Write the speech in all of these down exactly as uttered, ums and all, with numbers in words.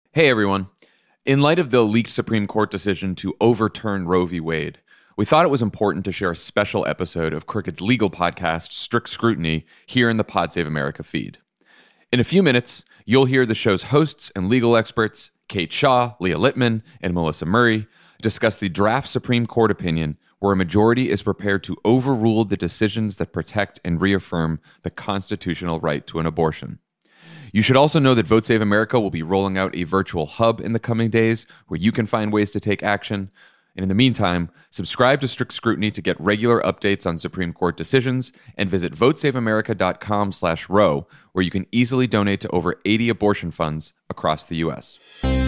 Hey, everyone. In light of the leaked Supreme Court decision to overturn Roe v. Wade, we thought it was important to share a special episode of Crooked's legal podcast, Strict Scrutiny, here in the Pod Save America feed. In a few minutes, you'll hear the show's hosts and legal experts, Kate Shaw, Leah Littman, and Melissa Murray, discuss the draft Supreme Court opinion where a majority is prepared to overrule the decisions that protect and reaffirm the constitutional right to an abortion. You should also know that Vote Save America will be rolling out a virtual hub in the coming days where you can find ways to take action. And in the meantime, subscribe to Strict Scrutiny to get regular updates on Supreme Court decisions and visit votesaveamerica.com slash row, where you can easily donate to over eighty abortion funds across the U S.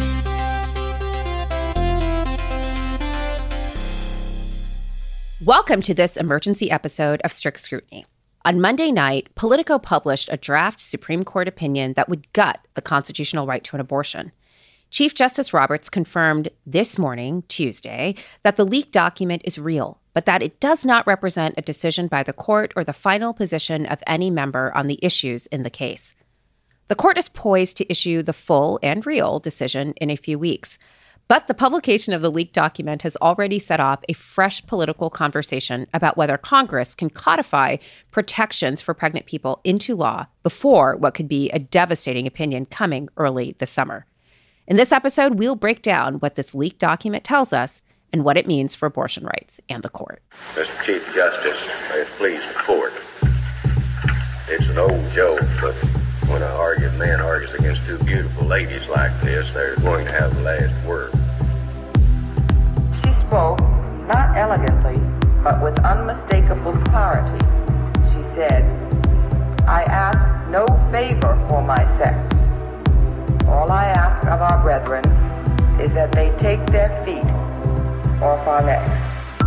Welcome to this emergency episode of Strict Scrutiny. On Monday night, Politico published a draft Supreme Court opinion that would gut the constitutional right to an abortion. Chief Justice Roberts confirmed this morning, Tuesday, that the leaked document is real, but that it does not represent a decision by the court or the final position of any member on the issues in the case. The court is poised to issue the full and real decision in a few weeks. But the publication of the leaked document has already set off a fresh political conversation about whether Congress can codify protections for pregnant people into law before what could be a devastating opinion coming early this summer. In this episode, we'll break down what this leaked document tells us and what it means for abortion rights and the court. Mister Chief Justice, may it please the court. It's an old joke, but when an arguing man argues against two beautiful ladies like this, they're going to have the last word. She spoke, not elegantly, but with unmistakable clarity. She said, I ask no favor for my sex. All I ask of our brethren is that they take their feet off our necks.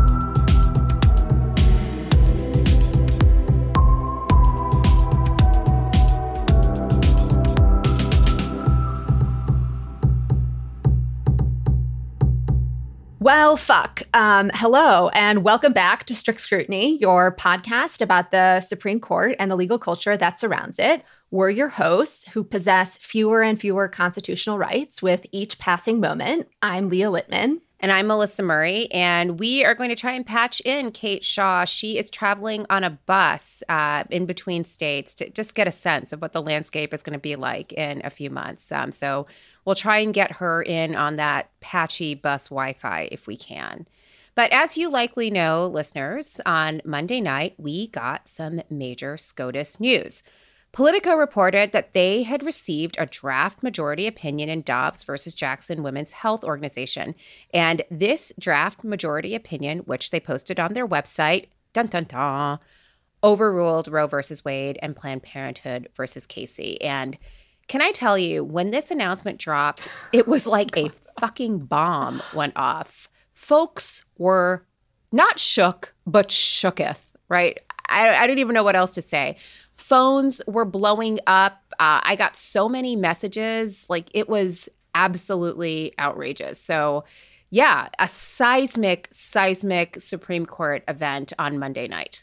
Well, fuck. Um, hello, and welcome back to Strict Scrutiny, your podcast about the Supreme Court and the legal culture that surrounds it. We're your hosts who possess fewer and fewer constitutional rights with each passing moment. I'm Leah Littman. And I'm Melissa Murray, and we are going to try and patch in Kate Shaw. She is traveling on a bus uh, in between states to just get a sense of what the landscape is going to be like in a few months. Um, so we'll try and get her in on that patchy bus Wi-Fi if we can. But as you likely know, listeners, on Monday night, we got some major SCOTUS news. Politico reported that they had received a draft majority opinion in Dobbs versus Jackson Women's Health Organization. And this draft majority opinion, which they posted on their website, dun dun dun, overruled Roe versus Wade and Planned Parenthood versus Casey. And can I tell you, when this announcement dropped, it was like a fucking bomb went off. Folks were not shook, but shooketh, right? I, I don't even know what else to say. Phones were blowing up. Uh, I got so many messages. Like, it was absolutely outrageous. So, yeah, a seismic, seismic Supreme Court event on Monday night.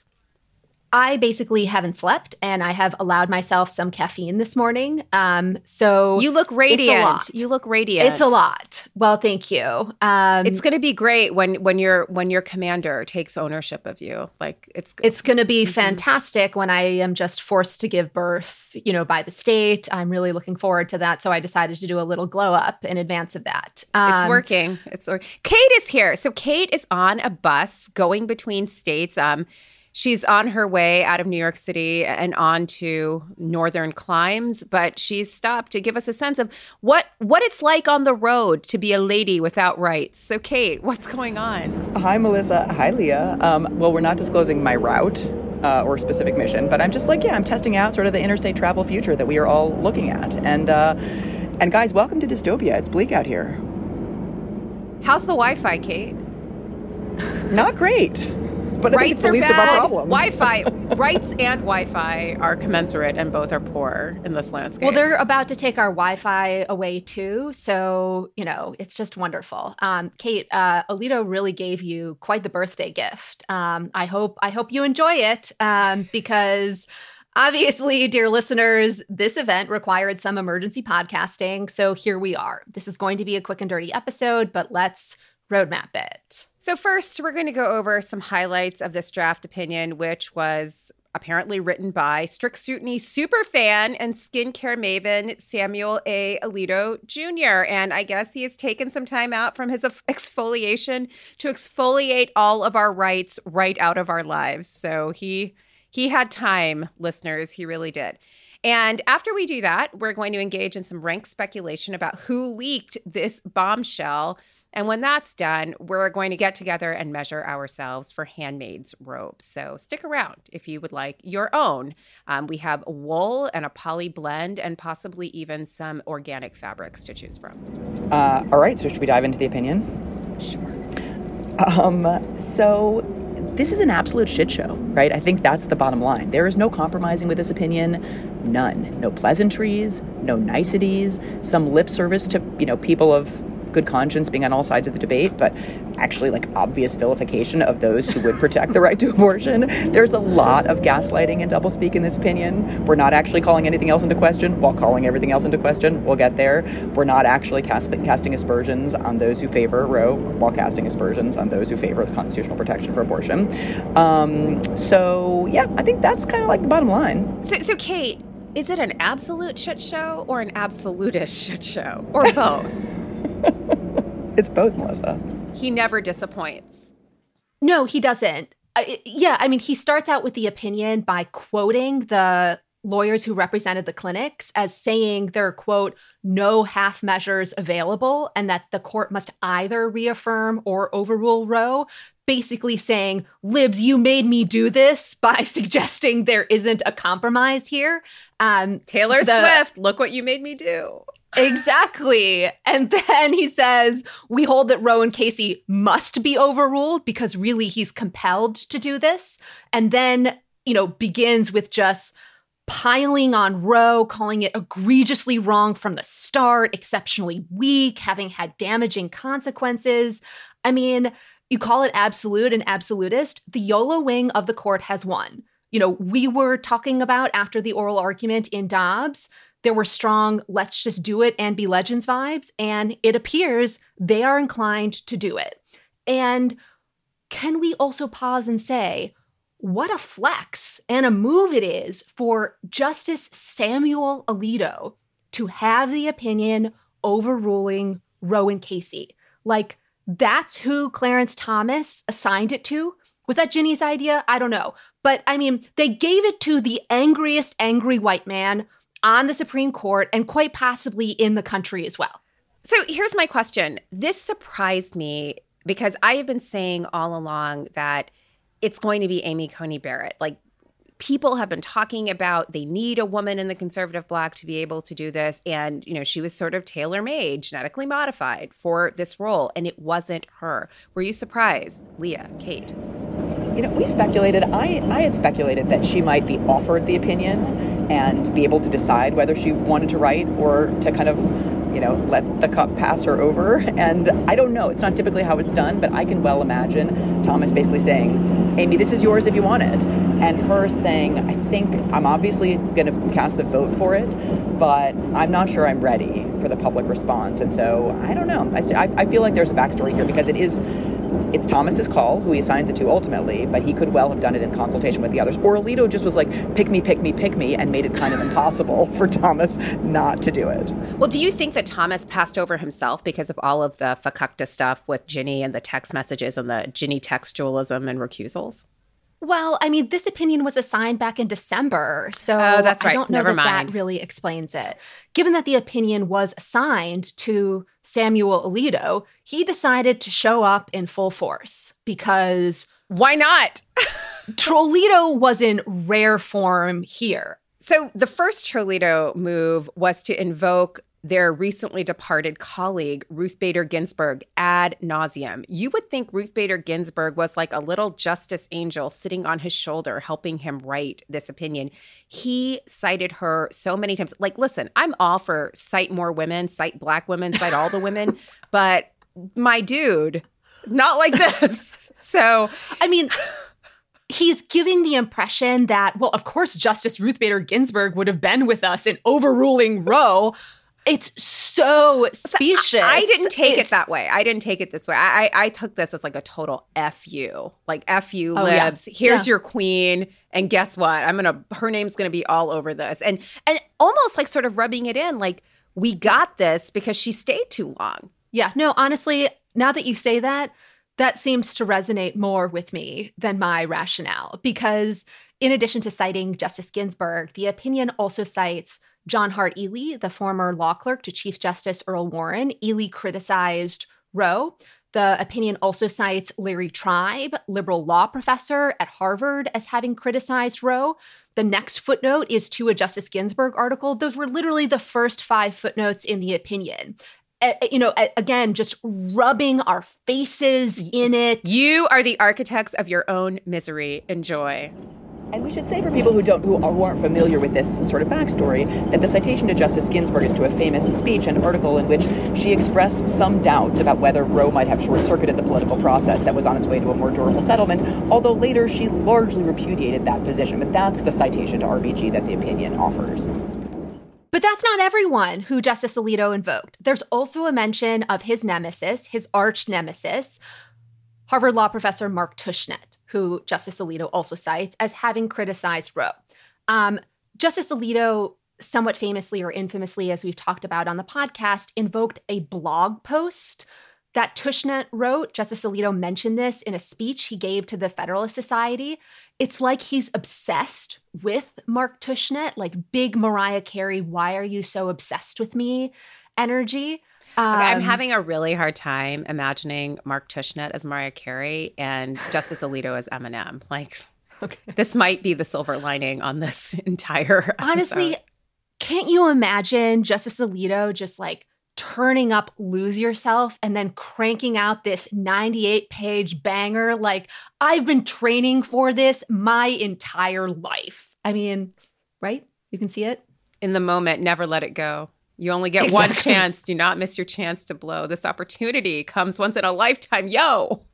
I basically haven't slept, and I have allowed myself some caffeine this morning. Um, so you look radiant. It's a lot. You look radiant. It's a lot. Well, thank you. Um, it's going to be great when when your when your commander takes ownership of you. Like it's it's going to be mm-hmm. fantastic when I am just forced to give birth, you know, by the state. I'm really looking forward to that. So I decided to do a little glow up in advance of that. Um, it's working. It's working. Kate is here. So Kate is on a bus going between states. Um. She's on her way out of New York City and on to northern climes, but she's stopped to give us a sense of what what it's like on the road to be a lady without rights. So, Kate, what's going on? Hi, Melissa. Hi, Leah. Um, well, we're not disclosing my route uh, or specific mission, but I'm just like, yeah, I'm testing out sort of the interstate travel future that we are all looking at. And, uh, and guys, welcome to dystopia. It's bleak out here. How's the Wi-Fi, Kate? Not great. But I think it's the least of our problems. Wi-Fi, rights and Wi-Fi are commensurate, and both are poor in this landscape. Well, they're about to take our Wi-Fi away too, so you know it's just wonderful. Um, Kate, uh, Alito really gave you quite the birthday gift. Um, I hope I hope you enjoy it um, because Obviously, dear listeners, this event required some emergency podcasting, so here we are. This is going to be a quick and dirty episode, but let's roadmap it. So first, we're going to go over some highlights of this draft opinion, which was apparently written by Strict Scrutiny superfan and skincare maven Samuel A. Alito Junior And I guess he has taken some time out from his exfoliation to exfoliate all of our rights right out of our lives. So he he had time, listeners. He really did. And after we do that, we're going to engage in some rank speculation about who leaked this bombshell. And when that's done, we're going to get together and measure ourselves for handmaid's robes. So stick around if you would like your own. Um, we have wool and a poly blend and possibly even some organic fabrics to choose from. Uh, all right, so should we dive into the opinion? Sure. Um, so this is an absolute shit show, right? I think that's the bottom line. There is no compromising with this opinion. None. No pleasantries, no niceties, some lip service to, you know, people of good conscience being on all sides of the debate, but actually like obvious vilification of those who would protect the right to abortion. There's a lot of gaslighting and doublespeak in this opinion. We're not actually calling anything else into question while calling everything else into question. We'll get there. We're not actually cast, casting aspersions on those who favor Roe while casting aspersions on those who favor the constitutional protection for abortion. Um, so yeah, I think that's kind of like the bottom line. So, so Kate, is it an absolute shit show or an absolutist shit show or both? It's both, Melissa. He never disappoints. No, he doesn't. Uh, yeah, I mean, he starts out with the opinion by quoting the lawyers who represented the clinics as saying there are, quote, no half measures available, and that the court must either reaffirm or overrule Roe, basically saying, libs, you made me do this by suggesting there isn't a compromise here. Um, Taylor the- Swift, look what you made me do. Exactly. And then he says, we hold that Roe and Casey must be overruled because really he's compelled to do this. And then, you know, begins with just piling on Roe, calling it egregiously wrong from the start, exceptionally weak, having had damaging consequences. I mean, you call it absolute and absolutist. The YOLO wing of the court has won. You know, we were talking about after the oral argument in Dobbs, there were strong, let's just do it and be legends vibes. And it appears they are inclined to do it. And can we also pause and say, what a flex and a move it is for Justice Samuel Alito to have the opinion overruling Roe and Casey. Like, that's who Clarence Thomas assigned it to. Was that Ginny's idea? I don't know. But I mean, they gave it to the angriest angry white man on the Supreme Court and quite possibly in the country as well. So here's my question. This surprised me because I have been saying all along that it's going to be Amy Coney Barrett. Like, people have been talking about they need a woman in the conservative bloc to be able to do this. And, you know, she was sort of tailor-made, genetically modified for this role. And it wasn't her. Were you surprised, Leah, Kate? You know, we speculated, I, I had speculated that she might be offered the opinion and be able to decide whether she wanted to write or to kind of, you know, let the cup pass her over. And I don't know. It's not typically how it's done, but I can well imagine Thomas basically saying, Amy, this is yours if you want it. And her saying, I think I'm obviously going to cast the vote for it, but I'm not sure I'm ready for the public response. And so I don't know. I, I feel like there's a backstory here because it is It's Thomas's call, who he assigns it to ultimately, but he could well have done it in consultation with the others. Or Alito just was like, pick me, pick me, pick me, and made it kind of impossible for Thomas not to do it. Well, do you think that Thomas passed over himself because of all of the fakakta stuff with Ginny and the text messages and the Ginny textualism and recusals? Well, I mean, this opinion was assigned back in December, so oh, that's right. I don't know Never that mind. that really explains it. Given that the opinion was assigned to Samuel Alito, he decided to show up in full force because... Why not? Trollito was in rare form here. So the first Trollito move was to invoke their recently departed colleague, Ruth Bader Ginsburg, ad nauseum. You would think Ruth Bader Ginsburg was like a little justice angel sitting on his shoulder, helping him write this opinion. He cited her so many times. Like, listen, I'm all for cite more women, cite black women, cite all the women. But my dude, not like this. So, I mean, he's giving the impression that, well, of course, Justice Ruth Bader Ginsburg would have been with us in overruling Roe. It's so specious. I didn't take it's, it that way. I didn't take it this way. I, I I took this as like a total F you. Like F you oh, libs. Yeah. Here's yeah. your queen. And guess what? I'm gonna her name's gonna be all over this. And and almost like sort of rubbing it in, like, we got this because she stayed too long. Yeah. No, honestly, now that you say that, that seems to resonate more with me than my rationale. Because in addition to citing Justice Ginsburg, the opinion also cites John Hart Ely, the former law clerk to Chief Justice Earl Warren. Ely criticized Roe. The opinion also cites Larry Tribe, liberal law professor at Harvard, as having criticized Roe. The next footnote is to a Justice Ginsburg article. Those were literally the first five footnotes in the opinion. Uh, you know, uh, again, just rubbing our faces in it. You are the architects of your own misery. Enjoy. And we should say for people who don't who aren't familiar with this sort of backstory that the citation to Justice Ginsburg is to a famous speech and article in which she expressed some doubts about whether Roe might have short-circuited the political process that was on its way to a more durable settlement, although later she largely repudiated that position. But that's the citation to R B G that the opinion offers. But that's not everyone who Justice Alito invoked. There's also a mention of his nemesis, his arch nemesis, Harvard law professor Mark Tushnet, who Justice Alito also cites as having criticized Roe. Um, Justice Alito, somewhat famously or infamously, as we've talked about on the podcast, invoked a blog post that Tushnet wrote. Justice Alito mentioned this in a speech he gave to the Federalist Society. It's like he's obsessed with Mark Tushnet, like big Mariah Carey, why are you so obsessed with me energy. Um, okay, I'm having a really hard time imagining Mark Tushnet as Mariah Carey and Justice Alito as Eminem. Like, okay. This might be the silver lining on this entire episode. Honestly, can't you imagine Justice Alito just like turning up Lose Yourself and then cranking out this ninety-eight page banger? Like, I've been training for this my entire life. I mean, right? You can see it. In the moment, never let it go. You only get exactly. one chance. Do not miss your chance to blow. This opportunity comes once in a lifetime. Yo.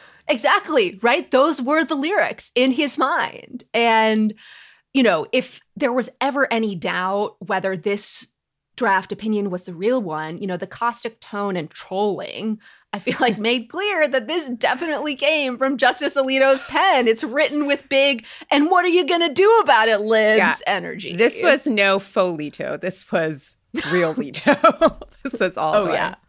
Exactly, right? Those were the lyrics in his mind. And, you know, if there was ever any doubt whether this draft opinion was the real one, you know, the caustic tone and trolling, I feel like made clear that this definitely came from Justice Alito's pen. It's written with big, and what are you going to do about it, libs, yeah. energy. This was no faux Leto. This was real Leto. This was all oh, yeah.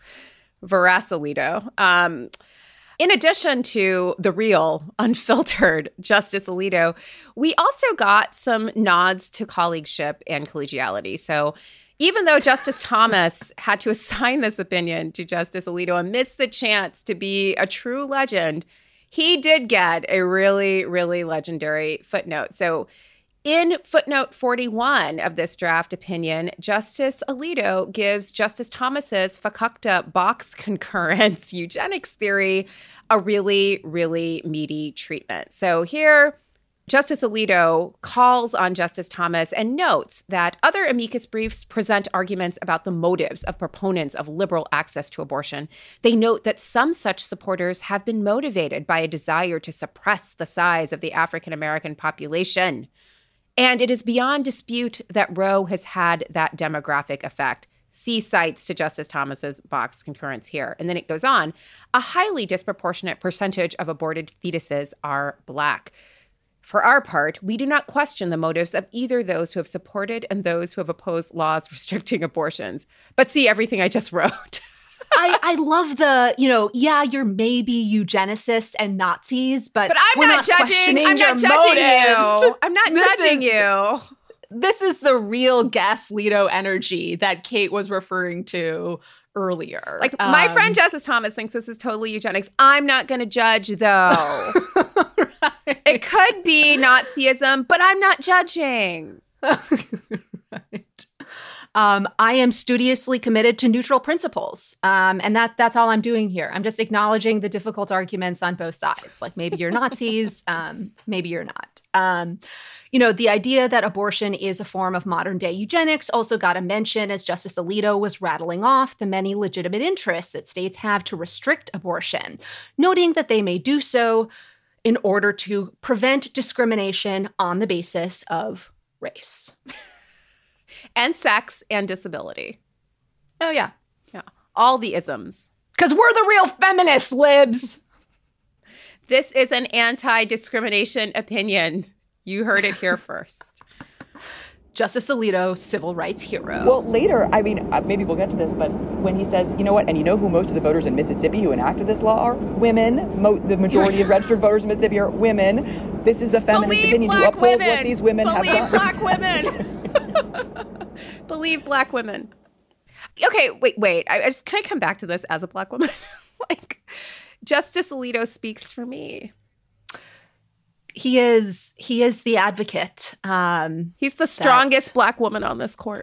Verasalito. Um, in addition to the real, unfiltered Justice Alito, we also got some nods to colleagueship and collegiality. So even though Justice Thomas had to assign this opinion to Justice Alito and missed the chance to be a true legend, he did get a really, really legendary footnote. So in footnote forty-one of this draft opinion, Justice Alito gives Justice Thomas's Fakakta box concurrence eugenics theory a really, really meaty treatment. So here, Justice Alito calls on Justice Thomas and notes that other amicus briefs present arguments about the motives of proponents of liberal access to abortion. They note that some such supporters have been motivated by a desire to suppress the size of the African American population. And it is beyond dispute that Roe has had that demographic effect. See cites to Justice Thomas's box concurrence here. And then it goes on. A highly disproportionate percentage of aborted fetuses are Black. For our part, we do not question the motives of either those who have supported and those who have opposed laws restricting abortions. But see everything I just wrote. I, I love the, you know, yeah, you're maybe eugenicists and Nazis, but, but I'm we're not, not judging. questioning I'm your not judging motives. you. I'm not this judging is, you. This is the real Gas Leto energy that Kate was referring to earlier. Like, um, my friend Justice Thomas thinks this is totally eugenics. I'm not going to judge, though. Right. It could be Nazism, but I'm not judging. Right. Um, I am studiously committed to neutral principles. Um, and that that's all I'm doing here. I'm just acknowledging the difficult arguments on both sides. Like, maybe you're Nazis, um, maybe you're not. Um, you know, the idea that abortion is a form of modern day eugenics also got a mention as Justice Alito was rattling off the many legitimate interests that states have to restrict abortion, noting that they may do so in order to prevent discrimination on the basis of race. And sex and disability. Oh, yeah. Yeah. All the isms. Because we're the real feminists, libs. This is an anti-discrimination opinion. You heard it here first. Justice Alito, civil rights hero. Well, later, I mean, uh, maybe we'll get to this, but when he says, you know what, and you know who most of the voters in Mississippi who enacted this law are? Women. Mo- the majority of registered voters in Mississippi are women. This is a feminist Believe opinion to black uphold women. what these women Believe have done. black women. Believe black women. Okay, wait, wait. I, I just can I come back to this as a black woman? Like, Justice Alito speaks for me. He is he is the advocate. Um, He's the strongest that... black woman on this court.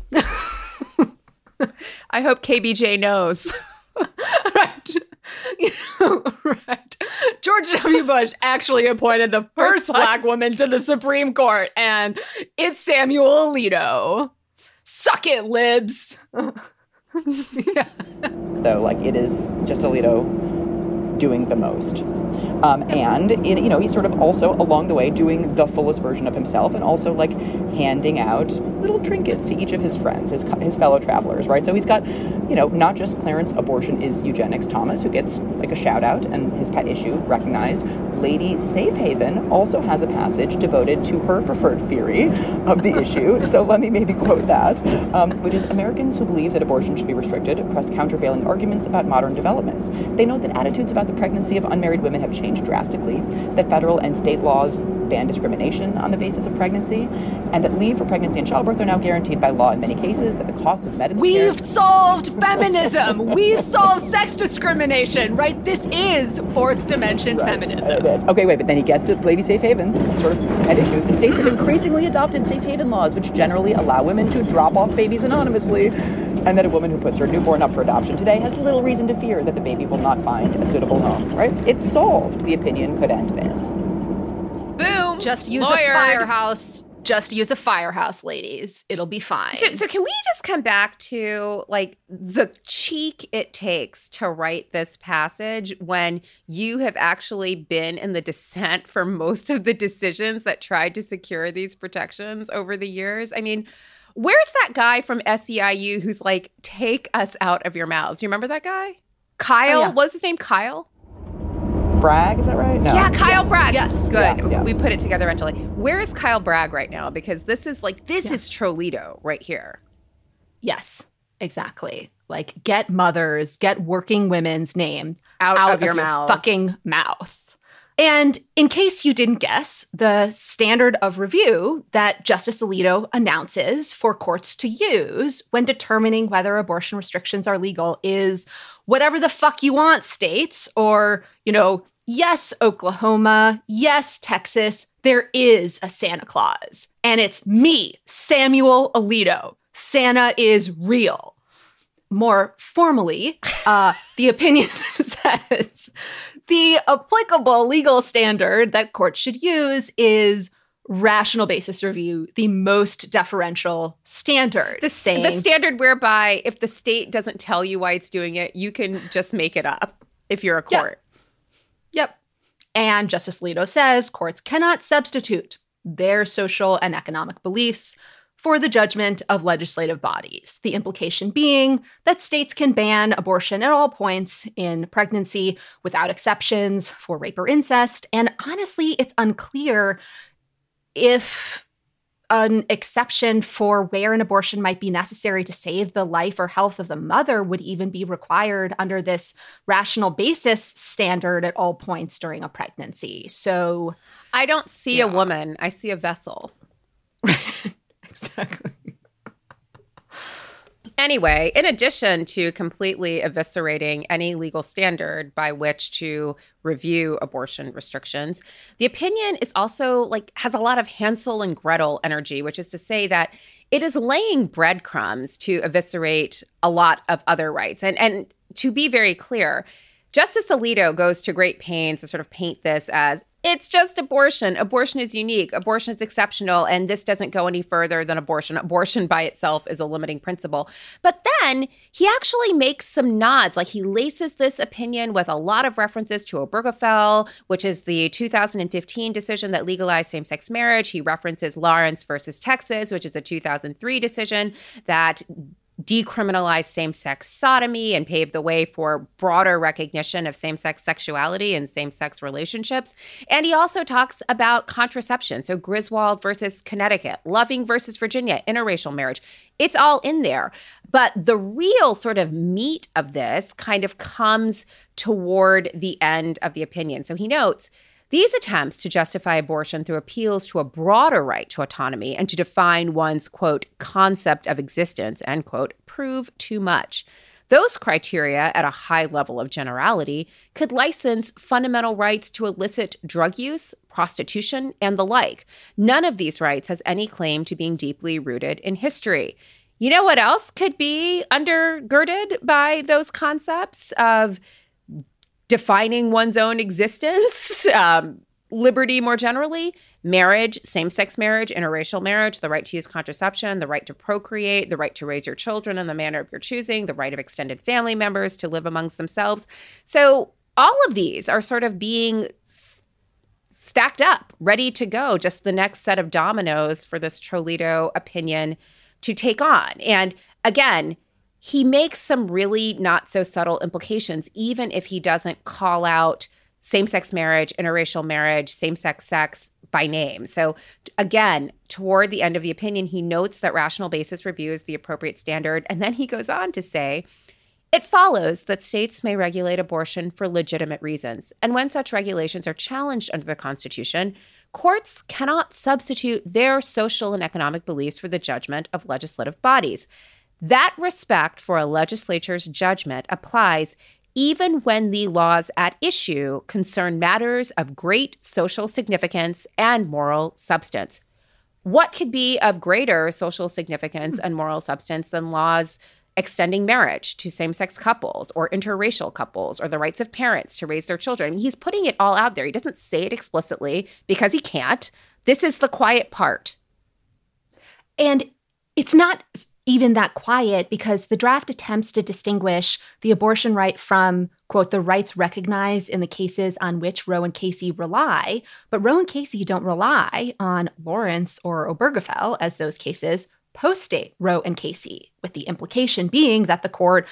I hope K B J knows. Right. You know, right. George W. Bush actually appointed the first black woman to the Supreme Court, and it's Samuel Alito. Suck it, libs. Yeah. So, like, it is just Alito doing the most. Um, and, in, you know, he's sort of also along the way doing the fullest version of himself and also, like, handing out little trinkets to each of his friends, his his fellow travelers, right? So he's got, you know, not just Clarence Abortion is Eugenics Thomas, who gets, like, a shout out and his pet issue recognized. Lady Safe Haven also has a passage devoted to her preferred theory of the issue. So let me maybe quote that, um, which is, Americans who believe that abortion should be restricted press countervailing arguments about modern developments. They note that attitudes about the pregnancy of unmarried women have changed drastically, that federal and state laws ban discrimination on the basis of pregnancy, and that leave for pregnancy and childbirth are now guaranteed by law in many cases, that the cost of medical care... We've solved feminism! We've solved sex discrimination, right? This is fourth dimension right. feminism. It is. Okay, wait, but then he gets to Lady Safe Haven's sort of at issue. The states have increasingly adopted safe haven laws, which generally allow women to drop off babies anonymously, and that a woman who puts her newborn up for adoption today has little reason to fear that the baby will not find a suitable home, right? It's solved. The opinion could end there. Boom! Just use Lawyered. a firehouse. Just use a firehouse, ladies. It'll be fine. So, so can we just come back to, like, the cheek it takes to write this passage when you have actually been in the dissent for most of the decisions that tried to secure these protections over the years? I mean, where's that guy from S E I U who's like, take us out of your mouths? You remember that guy? Kyle? Oh, yeah. What was his name? Kyle? Bragg, is that right? No. Yeah, Kyle yes. Bragg. Yes. Good. Yeah, yeah. We put it together mentally. Where is Kyle Bragg right now? Because this is like, this yeah. is Trolito right here. Yes, exactly. Like, get mothers, get working women's name out, out of, your, of your mouth. fucking mouth. And in case you didn't guess, the standard of review that Justice Alito announces for courts to use when determining whether abortion restrictions are legal is whatever the fuck you want, states, or, you know, yes, Oklahoma, yes, Texas, there is a Santa Claus. And it's me, Samuel Alito. Santa is real. More formally, uh, the opinion says the applicable legal standard that courts should use is rational basis review, the most deferential standard. The, saying, the standard whereby if the state doesn't tell you why it's doing it, you can just make it up if you're a court. Yep. Yep. And Justice Alito says courts cannot substitute their social and economic beliefs for the judgment of legislative bodies. The implication being that states can ban abortion at all points in pregnancy without exceptions for rape or incest. And honestly, it's unclear if an exception for where an abortion might be necessary to save the life or health of the mother would even be required under this rational basis standard at all points during a pregnancy. So I don't see yeah. a woman. I see a vessel. Exactly. Anyway, in addition to completely eviscerating any legal standard by which to review abortion restrictions, the opinion is also like has a lot of Hansel and Gretel energy, which is to say that it is laying breadcrumbs to eviscerate a lot of other rights. And and to be very clear, Justice Alito goes to great pains to sort of paint this as it's just abortion. Abortion is unique. Abortion is exceptional. And this doesn't go any further than abortion. Abortion by itself is a limiting principle. But then he actually makes some nods. Like he laces this opinion with a lot of references to Obergefell, which is the two thousand fifteen decision that legalized same-sex marriage. He references Lawrence versus Texas, which is a two thousand three decision that decriminalized same-sex sodomy and paved the way for broader recognition of same-sex sexuality and same-sex relationships. And he also talks about contraception. So Griswold versus Connecticut, Loving versus Virginia, interracial marriage. It's all in there. But the real sort of meat of this kind of comes toward the end of the opinion. So he notes, these attempts to justify abortion through appeals to a broader right to autonomy and to define one's, quote, concept of existence, end quote, prove too much. Those criteria, at a high level of generality, could license fundamental rights to illicit drug use, prostitution, and the like. None of these rights has any claim to being deeply rooted in history. You know what else could be undergirded by those concepts of defining one's own existence, um, liberty more generally, marriage, same-sex marriage, interracial marriage, the right to use contraception, the right to procreate, the right to raise your children in the manner of your choosing, the right of extended family members to live amongst themselves. So all of these are sort of being s- stacked up, ready to go, just the next set of dominoes for this Trolito opinion to take on. And again, he makes some really not so subtle implications, even if he doesn't call out same-sex marriage, interracial marriage, same-sex sex by name. So again, toward the end of the opinion, he notes that rational basis review is the appropriate standard. And then he goes on to say, it follows that states may regulate abortion for legitimate reasons. And when such regulations are challenged under the Constitution, courts cannot substitute their social and economic beliefs for the judgment of legislative bodies. That respect for a legislature's judgment applies even when the laws at issue concern matters of great social significance and moral substance. What could be of greater social significance and moral substance than laws extending marriage to same-sex couples or interracial couples or the rights of parents to raise their children? He's putting it all out there. He doesn't say it explicitly because he can't. This is the quiet part. And it's not even that quiet, because the draft attempts to distinguish the abortion right from, quote, the rights recognized in the cases on which Roe and Casey rely. But Roe and Casey don't rely on Lawrence or Obergefell as those cases post-date Roe and Casey, with the implication being that the court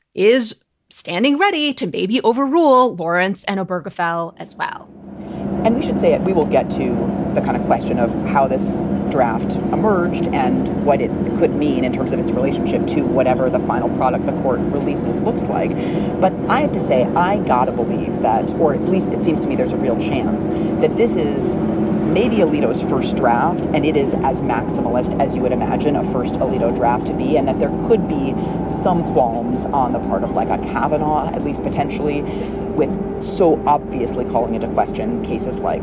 is standing ready to maybe overrule Lawrence and Obergefell as well. And we should say it, we will get to the kind of question of how this draft emerged and what it could mean in terms of its relationship to whatever the final product the court releases looks like. But I have to say, I gotta believe that, or at least it seems to me there's a real chance, that this is maybe Alito's first draft, and it is as maximalist as you would imagine a first Alito draft to be, and that there could be some qualms on the part of like a Kavanaugh, at least potentially, with so obviously calling into question cases like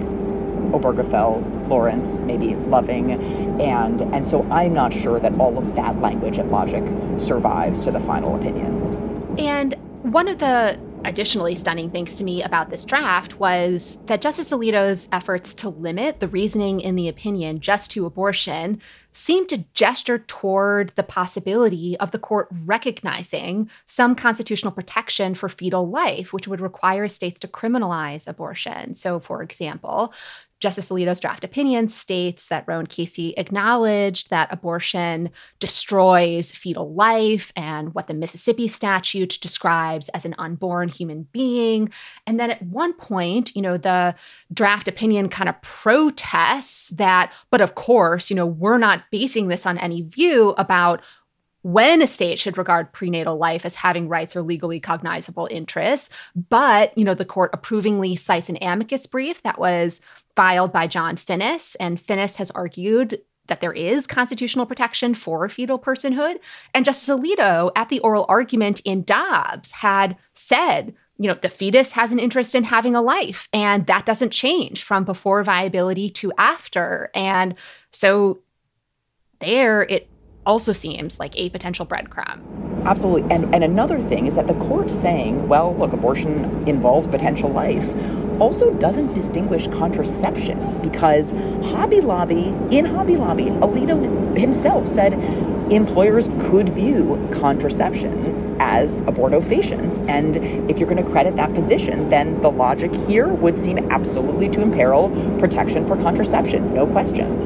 Obergefell, Lawrence, maybe Loving, and and so I'm not sure that all of that language and logic survives to the final opinion. And one of the additionally stunning things to me about this draft was that Justice Alito's efforts to limit the reasoning in the opinion just to abortion seemed to gesture toward the possibility of the court recognizing some constitutional protection for fetal life, which would require states to criminalize abortion. So, for example, Justice Alito's draft opinion states that Roe and Casey acknowledged that abortion destroys fetal life and what the Mississippi statute describes as an unborn human being. And then at one point, you know, the draft opinion kind of protests that, but of course, you know, we're not basing this on any view about when a state should regard prenatal life as having rights or legally cognizable interests. But, you know, the court approvingly cites an amicus brief that was filed by John Finnis, and Finnis has argued that there is constitutional protection for fetal personhood. And Justice Alito, at the oral argument in Dobbs, had said, you know, the fetus has an interest in having a life, and that doesn't change from before viability to after. And so there it also seems like a potential breadcrumb. Absolutely. And and another thing is that the court saying, well, look, abortion involves potential life, also doesn't distinguish contraception, because Hobby Lobby, in Hobby Lobby, Alito himself said employers could view contraception as abortifacients. And if you're going to credit that position, then the logic here would seem absolutely to imperil protection for contraception. No question.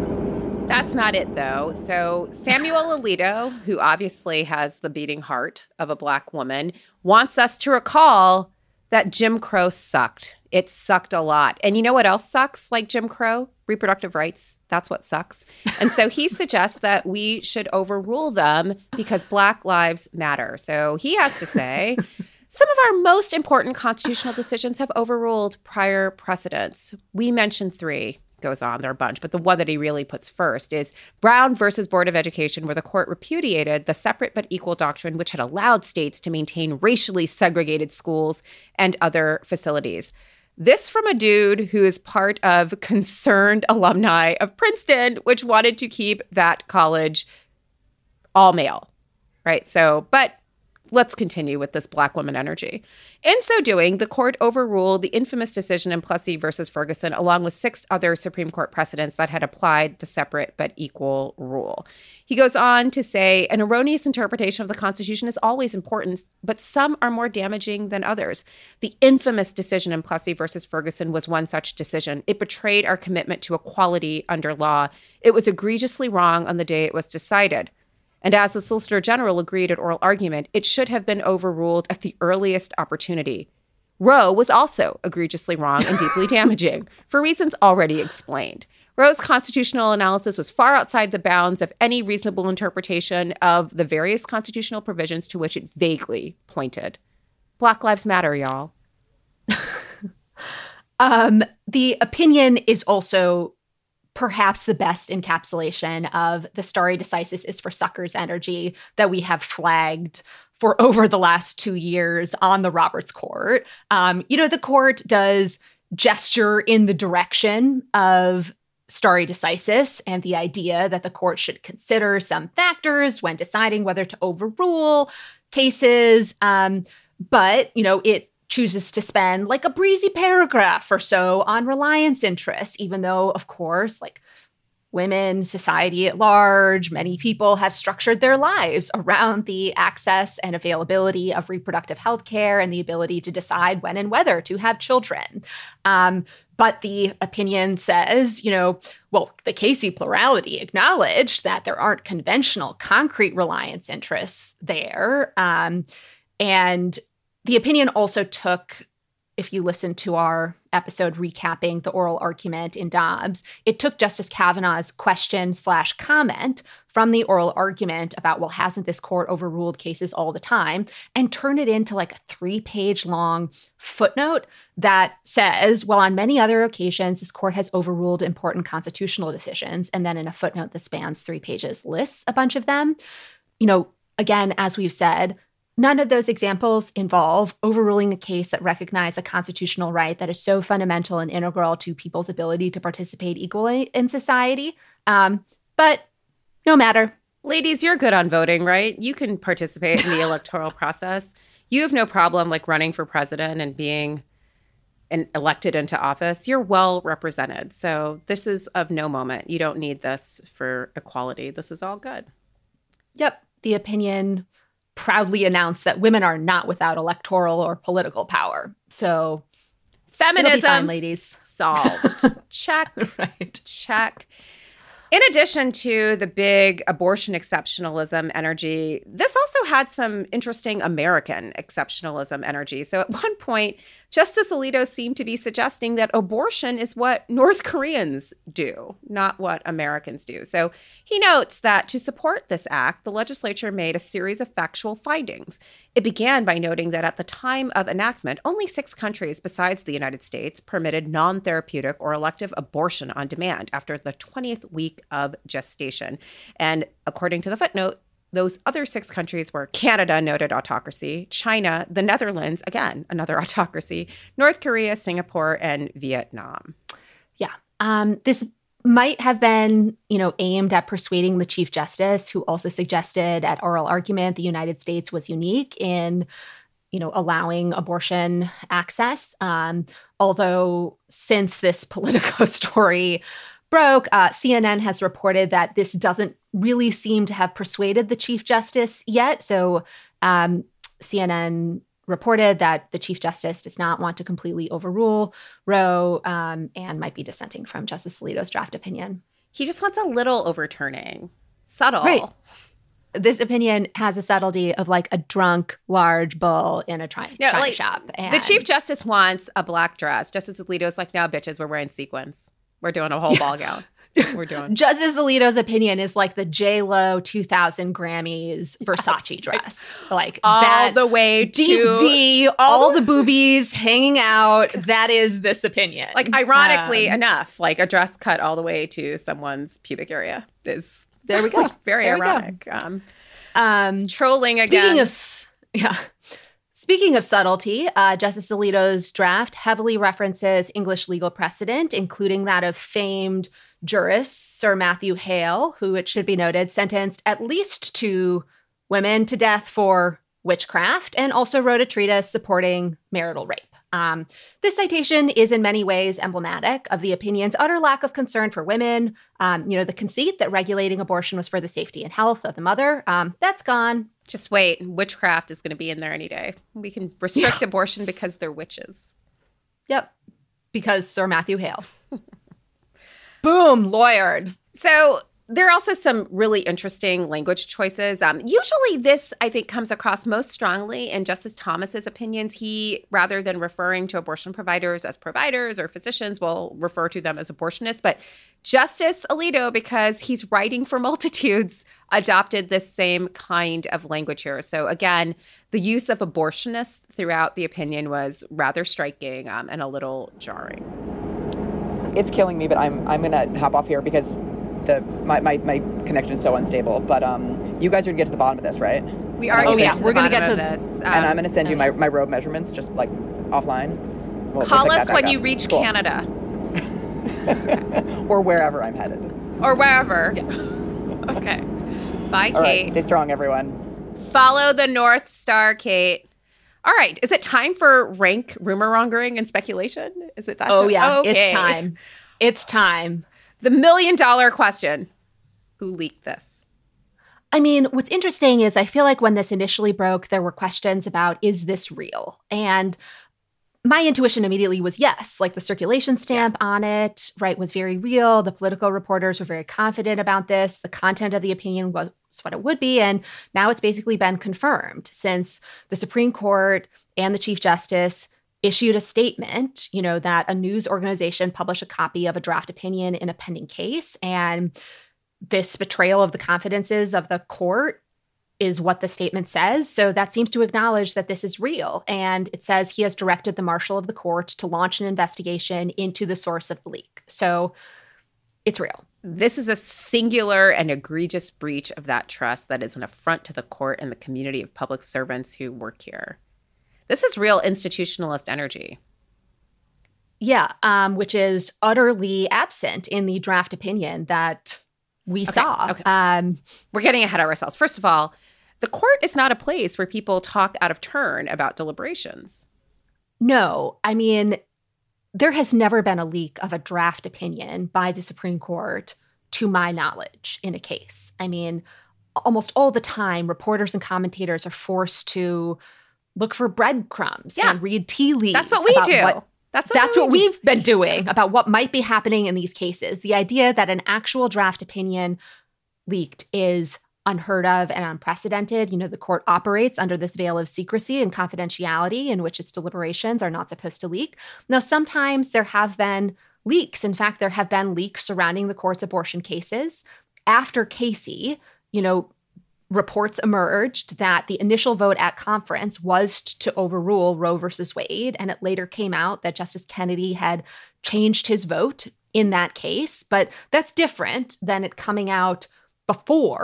That's not it, though. So Samuel Alito, who obviously has the beating heart of a Black woman, wants us to recall that Jim Crow sucked. It sucked a lot. And you know what else sucks like Jim Crow? Reproductive rights. That's what sucks. And so he suggests that we should overrule them because Black lives matter. So he has to say, some of our most important constitutional decisions have overruled prior precedents. We mentioned three. Goes on, there are a bunch, but the one that he really puts first is Brown versus Board of Education, where the court repudiated the separate but equal doctrine, which had allowed states to maintain racially segregated schools and other facilities. This from a dude who is part of concerned alumni of Princeton, which wanted to keep that college all male, right? So, but let's continue with this Black woman energy. In so doing, the court overruled the infamous decision in Plessy versus Ferguson, along with six other Supreme Court precedents that had applied the separate but equal rule. He goes on to say, an erroneous interpretation of the Constitution is always important, but some are more damaging than others. The infamous decision in Plessy versus Ferguson was one such decision. It betrayed our commitment to equality under law. It was egregiously wrong on the day it was decided. And as the Solicitor General agreed at oral argument, it should have been overruled at the earliest opportunity. Roe was also egregiously wrong and deeply damaging, for reasons already explained. Roe's constitutional analysis was far outside the bounds of any reasonable interpretation of the various constitutional provisions to which it vaguely pointed. Black Lives Matter, y'all. um, the opinion is also perhaps the best encapsulation of the stare decisis is for suckers energy that we have flagged for over the last two years on the Roberts Court. Um, you know, the court does gesture in the direction of stare decisis and the idea that the court should consider some factors when deciding whether to overrule cases. Um, but, you know, it chooses to spend like a breezy paragraph or so on reliance interests, even though, of course, like women, society at large, many people have structured their lives around the access and availability of reproductive health care and the ability to decide when and whether to have children. Um, but the opinion says, you know, well, the Casey plurality acknowledged that there aren't conventional concrete reliance interests there. Um, and the opinion also took, if you listen to our episode recapping the oral argument in Dobbs, it took Justice Kavanaugh's question slash comment from the oral argument about, well, hasn't this court overruled cases all the time, and turned it into like a three-page long footnote that says, well, on many other occasions, this court has overruled important constitutional decisions. And then in a footnote that spans three pages, lists a bunch of them. You know, again, as we've said, none of those examples involve overruling a case that recognizes a constitutional right that is so fundamental and integral to people's ability to participate equally in society. Um, but no matter. Ladies, you're good on voting, right? You can participate in the electoral process. You have no problem like running for president and being an elected into office. You're well represented. So this is of no moment. You don't need this for equality. This is all good. Yep. The opinion proudly announced that women are not without electoral or political power. So feminism, it'll be fine, ladies. Solved. Check. Right. Check. In addition to the big abortion exceptionalism energy, this also had some interesting American exceptionalism energy. So at one point, Justice Alito seemed to be suggesting that abortion is what North Koreans do, not what Americans do. So he notes that to support this act, the legislature made a series of factual findings. It began by noting that at the time of enactment, only six countries besides the United States permitted non-therapeutic or elective abortion on demand after the twentieth week of gestation. And according to the footnote, those other six countries were Canada, noted autocracy, China, the Netherlands, again, another autocracy, North Korea, Singapore, and Vietnam. Yeah. Um, this might have been, you know, aimed at persuading the Chief Justice, who also suggested at oral argument the United States was unique in, you know, allowing abortion access. Um, although since this Politico story broke, uh, C N N has reported that this doesn't really seem to have persuaded the Chief Justice yet. So um, C N N reported that the Chief Justice does not want to completely overrule Roe um, and might be dissenting from Justice Alito's draft opinion. He just wants a little overturning. Subtle. Right. This opinion has a subtlety of like a drunk large bull in a tri- no, china like, shop. And the Chief Justice wants a black dress. Justice Alito's like, no, bitches, we're wearing sequins. We're doing a whole yeah. ball gown. We're doing. Justice Alito's opinion is like the J-Lo two thousand Grammys Versace yes. dress. Like all that the way to deep V, all, all the boobies hanging out. That is this opinion. Like ironically um, enough, like a dress cut all the way to someone's pubic area is there we go. very there ironic. Um, um, trolling again. Speaking of yeah. Speaking of subtlety, uh, Justice Alito's draft heavily references English legal precedent, including that of famed jurist Sir Matthew Hale, who, it should be noted, sentenced at least two women to death for witchcraft and also wrote a treatise supporting marital rape. Um, this citation is in many ways emblematic of the opinion's utter lack of concern for women. Um, you know, the conceit that regulating abortion was for the safety and health of the mother, um, that's gone. Just wait. Witchcraft is going to be in there any day. We can restrict yeah. abortion because they're witches. Yep. Because Sir Matthew Hale. Boom, lawyered. So there are also some really interesting language choices. Um, usually this, I think, comes across most strongly in Justice Thomas's opinions. He, rather than referring to abortion providers as providers or physicians, will refer to them as abortionists. But Justice Alito, because he's writing for multitudes, adopted this same kind of language here. So again, the use of abortionists throughout the opinion was rather striking um, and a little jarring. It's killing me, but I'm I'm going to hop off here because the my, my, my connection is so unstable. But um, you guys are going to get to the bottom of this, right? We are going to get to we're the gonna bottom get to of this. Um, and I'm going to send you my, my robe measurements just like offline. We'll, call we'll us when up. you reach cool. Canada. Or wherever I'm headed. Or wherever. Yeah. Okay. Bye, Kate. All right, stay strong, everyone. Follow the North Star, Kate. All right. Is it time for rank rumor mongering and speculation? Is it that Oh, time? yeah. Okay. It's time. It's time. The million dollar question. Who leaked this? I mean, what's interesting is I feel like when this initially broke, there were questions about, is this real? And my intuition immediately was yes, like the circulation stamp yeah. on it, right, was very real. The Politico reporters were very confident about this. The content of the opinion was what it would be. And now it's basically been confirmed since the Supreme Court and the Chief Justice issued a statement, you know, that a news organization published a copy of a draft opinion in a pending case. And this betrayal of the confidences of the court is what the statement says. So that seems to acknowledge that this is real. And it says he has directed the marshal of the court to launch an investigation into the source of the leak. So it's real. This is a singular and egregious breach of that trust that is an affront to the court and the community of public servants who work here. This is real institutionalist energy. Yeah, um, which is utterly absent in the draft opinion that we okay, saw. Okay. Um, We're getting ahead of ourselves. First of all, the court is not a place where people talk out of turn about deliberations. No, I mean, there has never been a leak of a draft opinion by the Supreme Court, to my knowledge, in a case. I mean, almost all the time, reporters and commentators are forced to look for breadcrumbs yeah. and read tea leaves. That's what we do. What, that's what, that's we what do. we've been doing about what might be happening in these cases. The idea that an actual draft opinion leaked is unheard of and unprecedented. You know, the court operates under this veil of secrecy and confidentiality in which its deliberations are not supposed to leak. Now, sometimes there have been leaks. In fact, there have been leaks surrounding the court's abortion cases. After Casey, you know, reports emerged that the initial vote at conference was to overrule Roe versus Wade, and it later came out that Justice Kennedy had changed his vote in that case. But that's different than it coming out before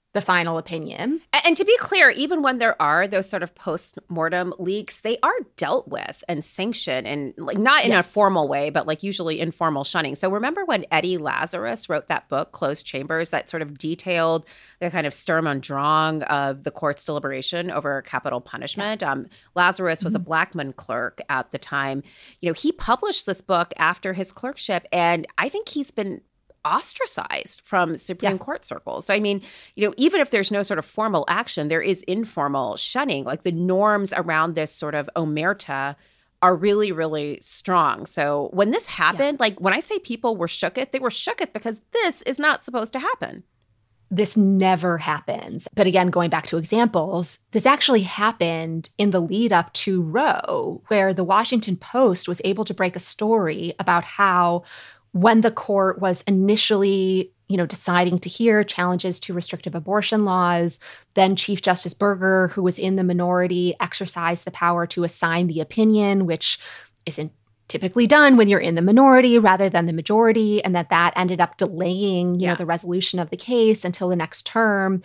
the final opinion. And to be clear, even when there are those sort of post-mortem leaks, they are dealt with and sanctioned, and like not in yes. a formal way, but like usually informal shunning. So remember when Eddie Lazarus wrote that book, Closed Chambers, that sort of detailed the kind of Sturm und Drang of the court's deliberation over capital punishment? Yeah. Um, Lazarus was mm-hmm. a Blackmun clerk at the time. You know, he published this book after his clerkship, and I think he's been ostracized from Supreme yeah. Court circles. So, I mean, you know, even if there's no sort of formal action, there is informal shunning. Like the norms around this sort of omerta are really, really strong. So when this happened, yeah. like when I say people were shooketh, they were shooketh because this is not supposed to happen. This never happens. But again, going back to examples, this actually happened in the lead up to Roe, where the Washington Post was able to break a story about how when the court was initially, you know, deciding to hear challenges to restrictive abortion laws, then Chief Justice Burger, who was in the minority, exercised the power to assign the opinion, which isn't typically done when you're in the minority rather than the majority, and that that ended up delaying, you yeah. know, the resolution of the case until the next term.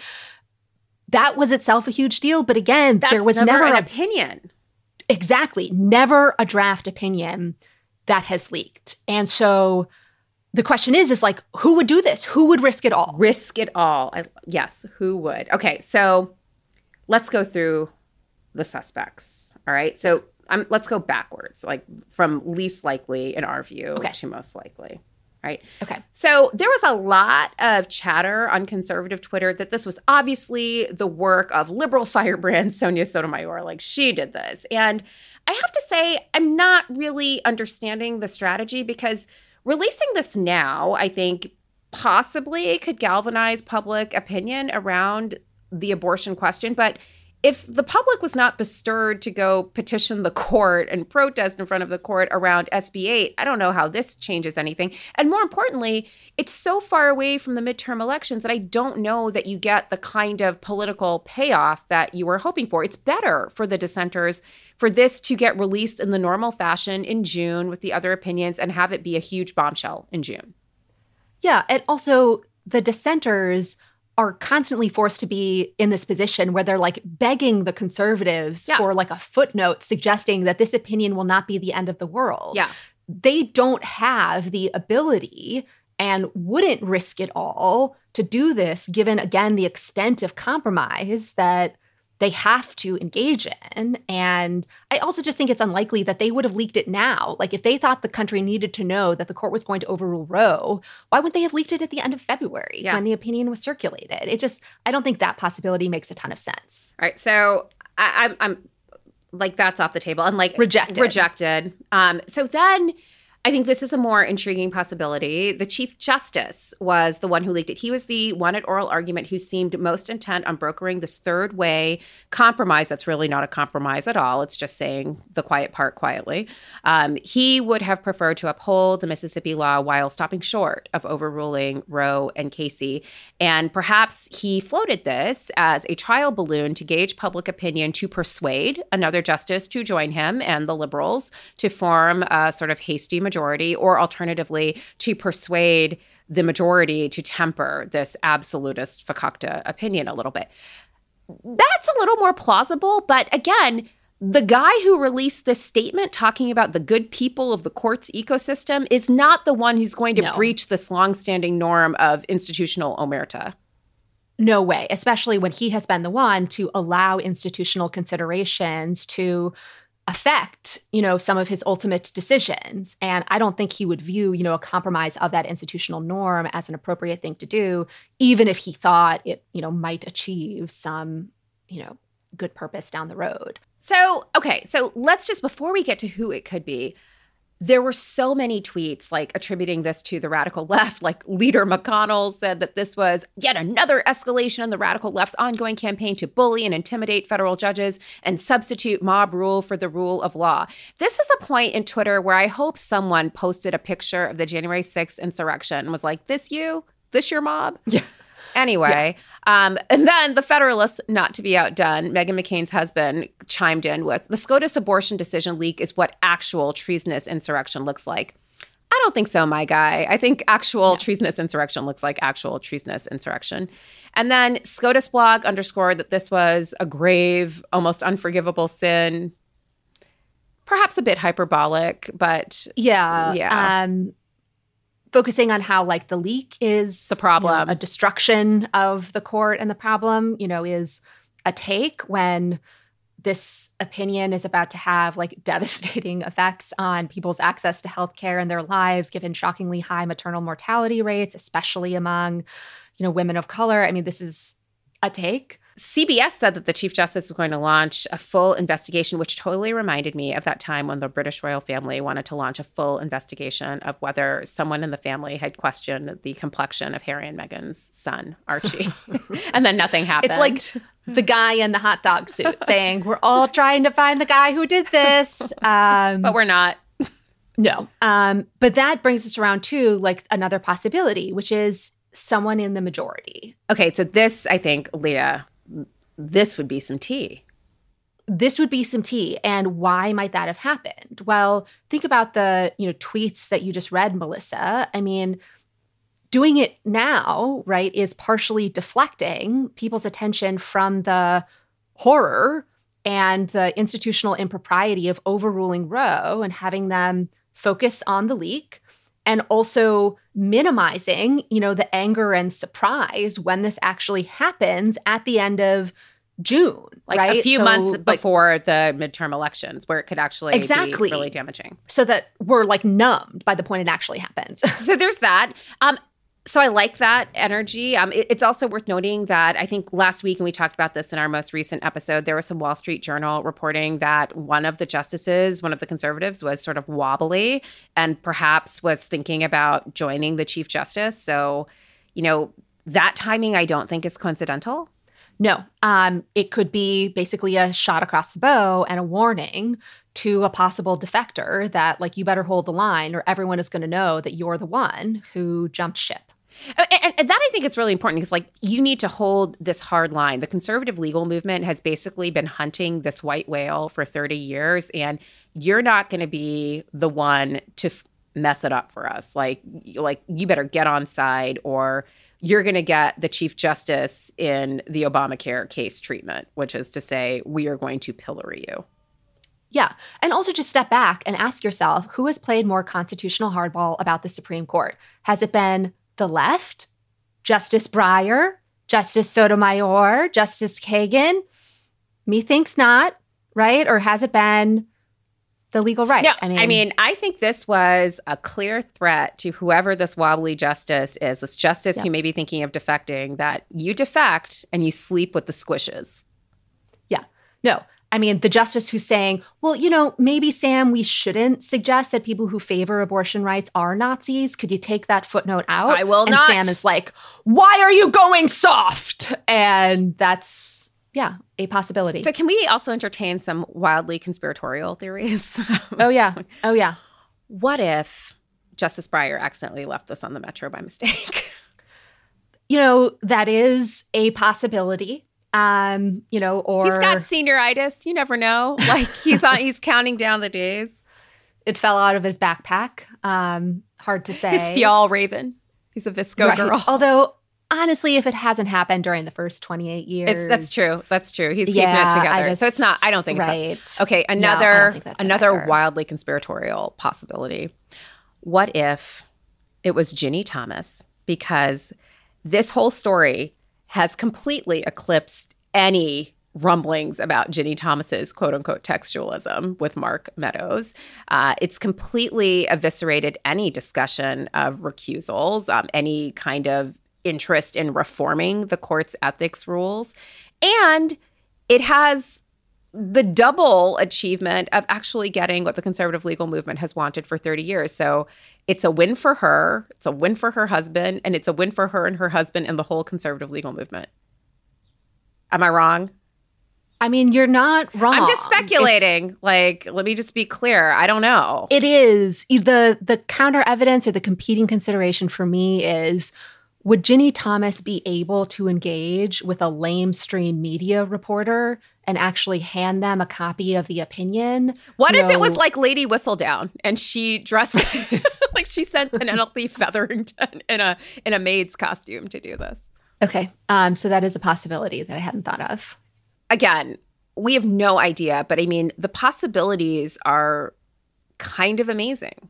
That was itself a huge deal. But again, That's there was never, never an a, opinion. Exactly. Never a draft opinion that has leaked. And so the question is, is like, who would do this? Who would risk it all? Risk it all. I, yes, who would? Okay, so let's go through the suspects. All right, so um, let's go backwards, like from least likely in our view okay. to most likely. Right. Okay. So there was a lot of chatter on conservative Twitter that this was obviously the work of liberal firebrand Sonia Sotomayor. Like she did this. And I have to say, I'm not really understanding the strategy because releasing this now, I think possibly could galvanize public opinion around the abortion question. But if the public was not bestirred to go petition the court and protest in front of the court around S B eight, I don't know how this changes anything. And more importantly, it's so far away from the midterm elections that I don't know that you get the kind of political payoff that you were hoping for. It's better for the dissenters for this to get released in the normal fashion in June with the other opinions and have it be a huge bombshell in June. Yeah, and also the dissenters are constantly forced to be in this position where they're like begging the conservatives yeah. for like a footnote suggesting that this opinion will not be the end of the world. Yeah. They don't have the ability and wouldn't risk it all to do this, given, again, the extent of compromise that they have to engage in. And I also just think it's unlikely that they would have leaked it now. Like if they thought the country needed to know that the court was going to overrule Roe, why would they have leaked it at the end of February yeah. when the opinion was circulated? It just, I don't think that possibility makes a ton of sense. All right. So I, I'm, I'm like, that's off the table. And like rejected. Rejected. Um, so then I think this is a more intriguing possibility. The Chief Justice was the one who leaked it. He was the one at oral argument who seemed most intent on brokering this third way compromise that's really not a compromise at all. It's just saying the quiet part quietly. Um, he would have preferred to uphold the Mississippi law while stopping short of overruling Roe and Casey. And perhaps he floated this as a trial balloon to gauge public opinion to persuade another justice to join him and the liberals to form a sort of hasty majority. Majority, or alternatively, to persuade the majority to temper this absolutist fakakta opinion a little bit. That's a little more plausible, but again, the guy who released this statement talking about the good people of the court's ecosystem is not the one who's going to no. breach this longstanding norm of institutional omerta. No way, especially when he has been the one to allow institutional considerations to affect, you know, some of his ultimate decisions. And I don't think he would view, you know, a compromise of that institutional norm as an appropriate thing to do, even if he thought it, you know, might achieve some, you know, good purpose down the road. So, okay, so let's just, before we get to who it could be, there were so many tweets like attributing this to the radical left. Like Leader McConnell said that this was yet another escalation in the radical left's ongoing campaign to bully and intimidate federal judges and substitute mob rule for the rule of law. This is the point in Twitter where I hope someone posted a picture of the January sixth insurrection and was like, this you? This your mob? Yeah. Anyway, yeah. um, and then the Federalists, not to be outdone, Meghan McCain's husband chimed in with, the SCOTUS abortion decision leak is what actual treasonous insurrection looks like. I don't think so, my guy. I think actual no. treasonous insurrection looks like actual treasonous insurrection. And then SCOTUS blog underscored that this was a grave, almost unforgivable sin. Perhaps a bit hyperbolic, but yeah. yeah. Um, focusing on how like the leak is the problem, you know, a destruction of the court, and the problem, you know, is a take when this opinion is about to have like devastating effects on people's access to healthcare and their lives, given shockingly high maternal mortality rates, especially among, you know, women of color. I mean, this is a take. C B S said that the Chief Justice was going to launch a full investigation, which totally reminded me of that time when the British royal family wanted to launch a full investigation of whether someone in the family had questioned the complexion of Harry and Meghan's son, Archie. And then nothing happened. It's like the guy in the hot dog suit saying, we're all trying to find the guy who did this. Um, but we're not. No. Um, but that brings us around to like another possibility, which is someone in the majority. Okay, so this, I think, Leah, this would be some tea. This would be some tea. And why might that have happened? Well, think about the, you know, tweets that you just read, Melissa. I mean, doing it now, right, is partially deflecting people's attention from the horror and the institutional impropriety of overruling Roe and having them focus on the leak, and also minimizing, you know, the anger and surprise when this actually happens at the end of June, like right? a few so, months like, before the midterm elections, where it could actually exactly. be really damaging. So that we're like numbed by the point it actually happens. So there's that. Um, so I like that energy. Um, it, it's also worth noting that I think last week, and we talked about this in our most recent episode, there was some Wall Street Journal reporting that one of the justices, one of the conservatives, was sort of wobbly and perhaps was thinking about joining the Chief Justice. So, you know, that timing I don't think is coincidental. No, um, it could be basically a shot across the bow and a warning to a possible defector that, like, you better hold the line or everyone is going to know that you're the one who jumped ship. And, and that I think is really important because, like, you need to hold this hard line. The conservative legal movement has basically been hunting this white whale for thirty years, and you're not going to be the one to f- mess it up for us. Like, like you better get on side, or you're going to get the Chief Justice in the Obamacare case treatment, which is to say, we are going to pillory you. Yeah. And also just step back and ask yourself, who has played more constitutional hardball about the Supreme Court? Has it been the left, Justice Breyer, Justice Sotomayor, Justice Kagan? Methinks not, right? Or has it been the legal right? No, I mean, I mean, I think this was a clear threat to whoever this wobbly justice is, this justice yeah. who may be thinking of defecting, that you defect and you sleep with the squishes. Yeah. No. I mean, the justice who's saying, well, you know, maybe, Sam, we shouldn't suggest that people who favor abortion rights are Nazis. Could you take that footnote out? I will and not. And Sam is like, why are you going soft? And that's, yeah, a possibility. So can we also entertain some wildly conspiratorial theories? Oh, yeah. Oh, yeah. What if Justice Breyer accidentally left this on the Metro by mistake? You know, that is a possibility. Um, you know, or he's got senioritis. You never know. Like he's on, he's counting down the days. It fell out of his backpack. Um, hard to say. His Fjall Raven. He's a Visco right. girl. Although, honestly, if it hasn't happened during the first twenty-eight years, it's, that's true. That's true. He's yeah, keeping it together. Just, so it's not. I don't think right. it's a, okay. Another no, I don't think that's another wildly conspiratorial possibility. What if it was Ginny Thomas? Because this whole story has completely eclipsed any rumblings about Ginny Thomas's quote-unquote textualism with Mark Meadows. Uh, it's completely eviscerated any discussion of recusals, um, any kind of interest in reforming the court's ethics rules. And it has the double achievement of actually getting what the conservative legal movement has wanted for thirty years. So it's a win for her, it's a win for her husband, and it's a win for her and her husband and the whole conservative legal movement. Am I wrong? I mean, you're not wrong. I'm just speculating. It's, like, let me just be clear. I don't know. It is. The, the counter evidence or the competing consideration for me is, would Ginny Thomas be able to engage with a lamestream media reporter and actually hand them a copy of the opinion? What you if know, it was like Lady Whistledown and she dressed Like she sent Penelope Featherington in a in a maid's costume to do this. Okay. Um, so that is a possibility that I hadn't thought of. Again, we have no idea, but I mean, the possibilities are kind of amazing.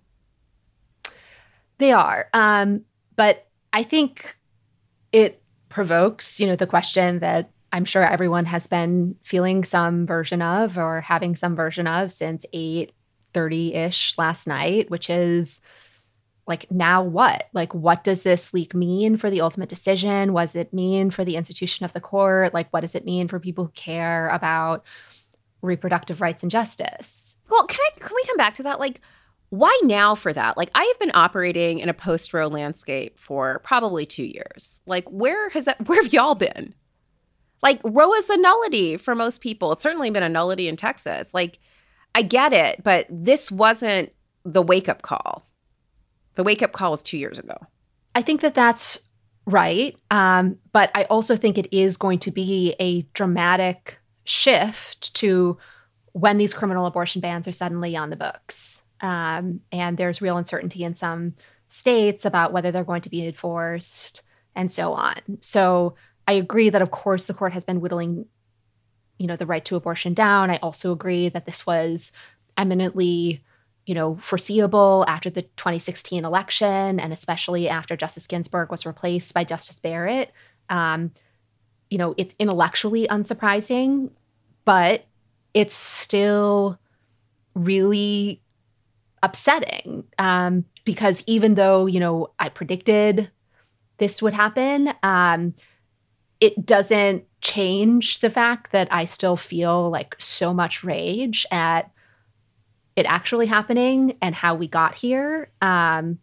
They are. Um, but I think it provokes, you know, the question that I'm sure everyone has been feeling some version of or having some version of since eight thirty-ish last night, which is like, now what? Like, what does this leak mean for the ultimate decision? What does it mean for the institution of the court? Like, what does it mean for people who care about reproductive rights and justice? Well, can I can we come back to that? Like, why now for that? Like, I have been operating in a post-Roe landscape for probably two years. Like, where has that, where have y'all been? Like, Roe is a nullity for most people. It's certainly been a nullity in Texas. Like, I get it, but this wasn't the wake-up call. The wake-up call was two years ago. I think that that's right. Um, but I also think it is going to be a dramatic shift to when these criminal abortion bans are suddenly on the books. Um, and there's real uncertainty in some states about whether they're going to be enforced and so on. So I agree that, of course, the court has been whittling, you know, the right to abortion down. I also agree that this was eminently, you know, foreseeable after the twenty sixteen election, and especially after Justice Ginsburg was replaced by Justice Barrett. Um, you know, it's intellectually unsurprising, but it's still really upsetting um, because even though, you know, I predicted this would happen, um, it doesn't change the fact that I still feel like so much rage at it actually happening and how we got here. Um,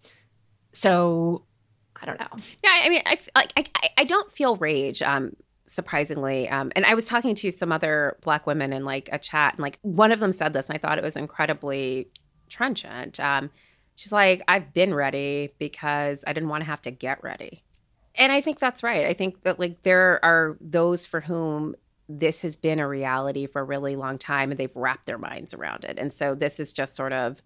so I don't know. Yeah, I mean, I like I I don't feel rage. Um, surprisingly, um, and I was talking to some other Black women in like a chat, and like one of them said this, and I thought it was incredibly trenchant. Um, she's like, "I've been ready because I didn't want to have to get ready," and I think that's right. I think that like there are those for whom this has been a reality for a really long time and they've wrapped their minds around it. And so this is just sort of,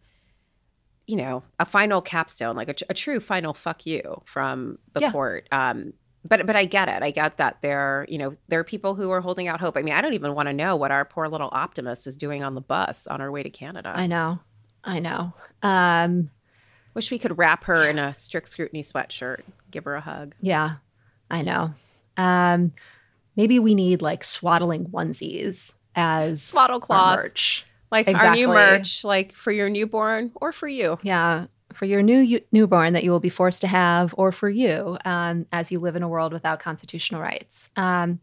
you know, a final capstone, like a, a true final fuck you from the yeah. court. Um, but but I get it. I get that there, you know, there are people who are holding out hope. I mean, I don't even want to know what our poor little optimist is doing on the bus on our way to Canada. I know. I know. Um, Wish we could wrap her in a strict scrutiny sweatshirt, give her a hug. Yeah, I know. Um, Maybe we need like swaddling onesies as swaddle cloths, merch. Like exactly. our new merch, like for your newborn or for you. Yeah, for your new you, newborn that you will be forced to have, or for you um, as you live in a world without constitutional rights. Um,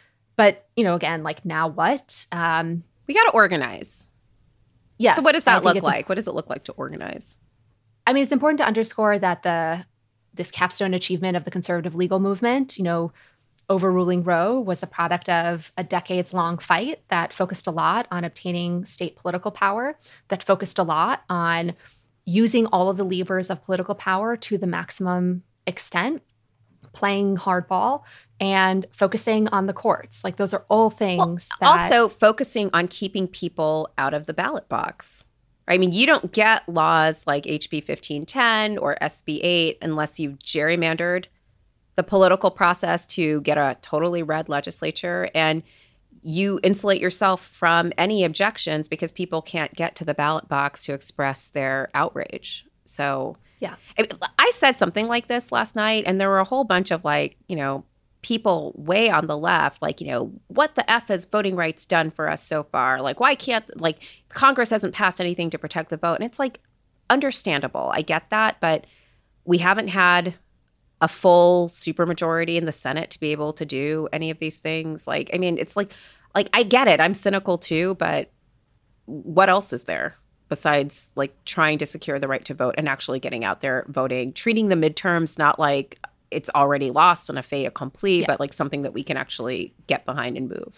but you know, again, like now what? Um, we got to organize. Yes. So what does that look like? A, what does it look like to organize? I mean, it's important to underscore that the this capstone achievement of the conservative legal movement, you know, overruling Roe was a product of a decades-long fight that focused a lot on obtaining state political power, that focused a lot on using all of the levers of political power to the maximum extent, playing hardball, and focusing on the courts. Like those are all things well, that— Also focusing on keeping people out of the ballot box. I mean, you don't get laws like H B fifteen ten or S B eight unless you've gerrymandered the political process to get a totally red legislature, and you insulate yourself from any objections because people can't get to the ballot box to express their outrage. So yeah, I, I said something like this last night, and there were a whole bunch of like, you know, people way on the left, like, you know, what the F has voting rights done for us so far? Like, why can't, like, Congress hasn't passed anything to protect the vote? And it's like, understandable. I get that, but we haven't had a full supermajority in the Senate to be able to do any of these things. Like, I mean, it's like, like, I get it. I'm cynical too, but what else is there besides like trying to secure the right to vote and actually getting out there voting, treating the midterms not like it's already lost and a fait accompli, yeah. but like something that we can actually get behind and move.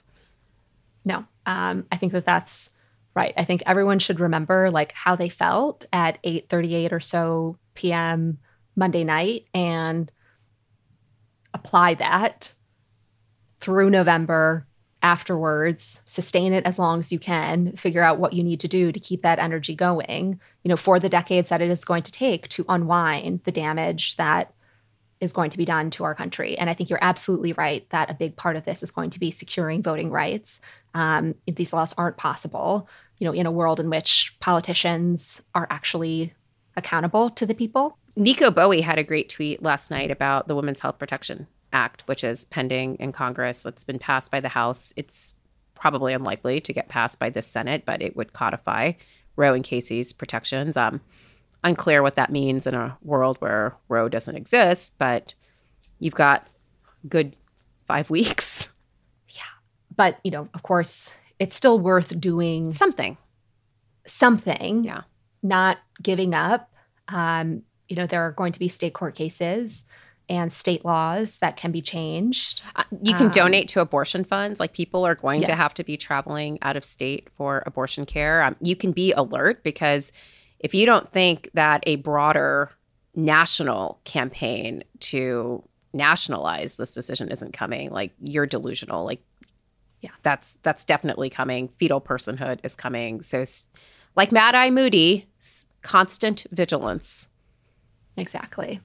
No, um, I think that that's right. I think everyone should remember like how they felt at eight thirty-eight or so p.m. Monday night and apply that through November afterwards, sustain it as long as you can, figure out what you need to do to keep that energy going, you know, for the decades that it is going to take to unwind the damage that is going to be done to our country. And I think you're absolutely right that a big part of this is going to be securing voting rights. Um, if these laws aren't possible, you know, in a world in which politicians are actually accountable to the people. Nico Bowie had a great tweet last night about the Women's Health Protection Act, which is pending in Congress. It's been passed by the House. It's probably unlikely to get passed by the Senate, but it would codify Roe and Casey's protections. Um, unclear what that means in a world where Roe doesn't exist, but you've got good five weeks. Yeah. But, you know, of course, it's still worth doing something. Something. Yeah. Not giving up. Um, you know, there are going to be state court cases and state laws that can be changed. Uh, you can um, donate to abortion funds. Like, people are going yes. to have to be traveling out of state for abortion care. Um, you can be alert, because if you don't think that a broader national campaign to nationalize this decision isn't coming, like, you're delusional. Like, yeah, that's that's definitely coming. Fetal personhood is coming. So, like Mad Eye Moody, constant vigilance. Exactly.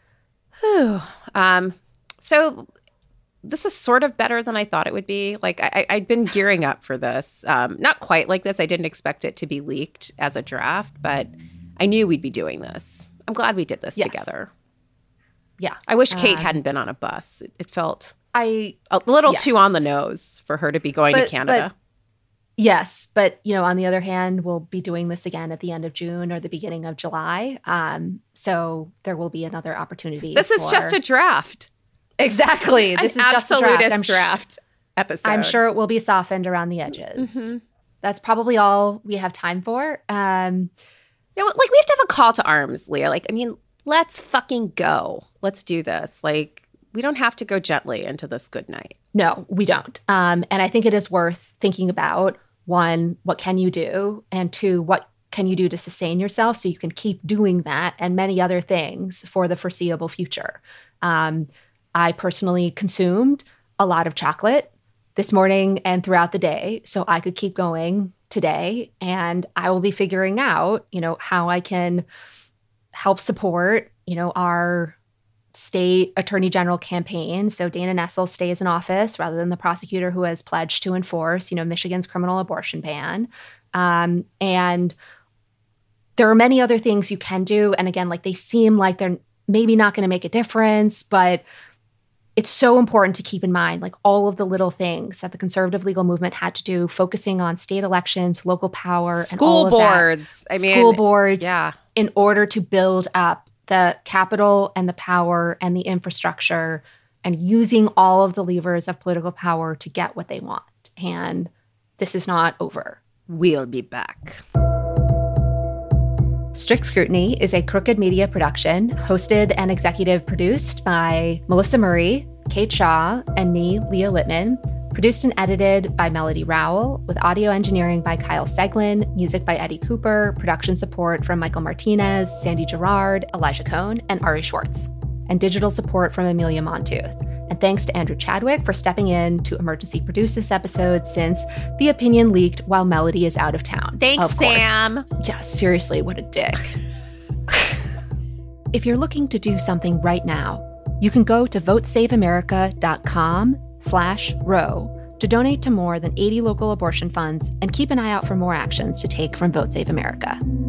Whew. Um, so this is sort of better than I thought it would be. Like, I, I'd been gearing up for this. Um, not quite like this. I didn't expect it to be leaked as a draft, but I knew we'd be doing this. I'm glad we did this yes. together. Yeah. I wish Kate um, hadn't been on a bus. It, it felt I a little yes. too on the nose for her to be going but, to Canada. But, yes. But, you know, on the other hand, we'll be doing this again at the end of June or the beginning of July. Um, so there will be another opportunity. This is for... just a draft. Exactly. This An is just a draft. I'm draft sh- episode. I'm sure it will be softened around the edges. Mm-hmm. That's probably all we have time for. Um, you know, like, we have to have a call to arms, Leah. Like, I mean, let's fucking go. Let's do this. Like, we don't have to go gently into this good night. No, we don't. Um, and I think it is worth thinking about, one, what can you do? And two, what can you do to sustain yourself so you can keep doing that and many other things for the foreseeable future? Um, I personally consumed a lot of chocolate this morning and throughout the day so I could keep going today. And I will be figuring out, you know, how I can help support, you know, our state attorney general campaign. So Dana Nessel stays in office rather than the prosecutor who has pledged to enforce, you know, Michigan's criminal abortion ban. Um, and there are many other things you can do. And again, like, they seem like they're maybe not going to make a difference, but it's so important to keep in mind, like, all of the little things that the conservative legal movement had to do, focusing on state elections, local power, school and all boards. Of that. I mean, school boards, yeah, in order to build up the capital and the power and the infrastructure, and using all of the levers of political power to get what they want. And this is not over. We'll be back. Strict Scrutiny is a Crooked Media production, hosted and executive produced by Melissa Murray, Kate Shaw, and me, Leah Littman. Produced and edited by Melody Rowell, with audio engineering by Kyle Seglin, music by Eddie Cooper, production support from Michael Martinez, Sandy Gerard, Elijah Cohn, and Ari Schwartz, and digital support from Amelia Montooth. And thanks to Andrew Chadwick for stepping in to emergency produce this episode, since the opinion leaked while Melody is out of town. Thanks, of course. Sam. Yeah, seriously, what a dick. If you're looking to do something right now, you can go to votesaveamerica.com slash row to donate to more than eighty local abortion funds and keep an eye out for more actions to take from Vote Save America.